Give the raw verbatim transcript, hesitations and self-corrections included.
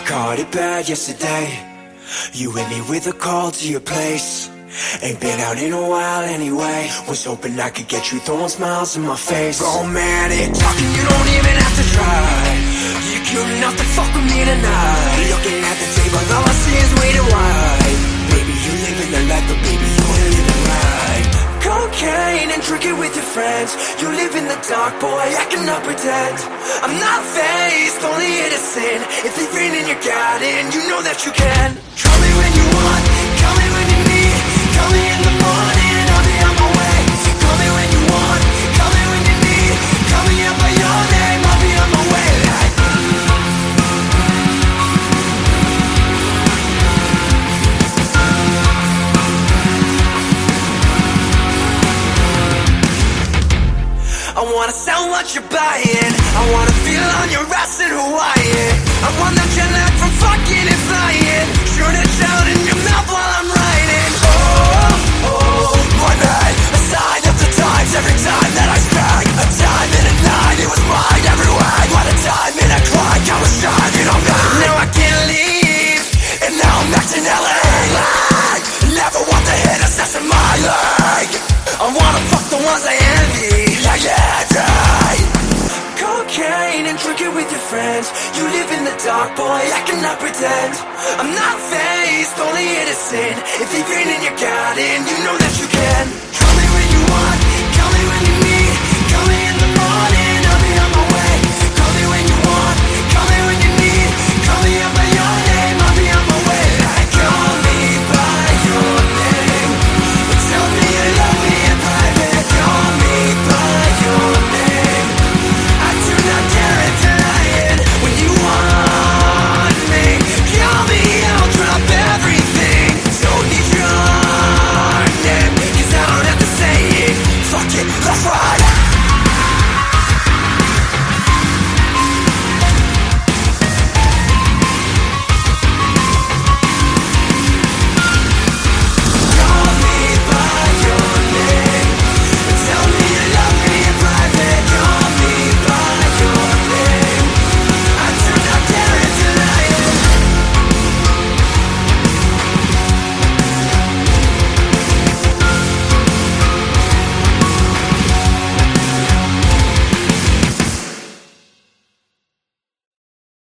caught it bad yesterday. You hit me with a call to your place. Ain't been out in a while anyway. Was hoping I could get you throwing smiles in my face. Romantic talking, you don't even have to try. You're cute enough to fuck with me tonight. Looking at the table, all I see is waiting wide. Baby, you living the life, but baby, you ain't living right. Cocaine and drinking with your friends. You live in the dark, boy, I cannot pretend. I'm not faced, only innocent. If they've been in your garden, you know that you can. Call me when you want, call me when you need. Call me in the morning, I'll be on my way. Call me when you want, call me when you need. Call me out by your name, I'll be on my way. Like I wanna sell what you're buying. I wanna feel on your ass in Hawaii. I want that jet lag from fucking and flying. Shoot it down in your mouth while I'm riding. Oh, oh, my man, a sign of the times. Every time that I spent a time in a night, it was mine every way. What a time in a clock, I was shining on me. Now I can't leave, and now I'm acting L A like never want to hit assassin my leg. I wanna fuck the ones I envy. Yeah, yeah, right. Cocaine and drinking with your friends. You live in the dark, boy, I cannot pretend. I'm not faced, only innocent. If they've been in your garden, you know that you can. Call me when you want, call me when you need.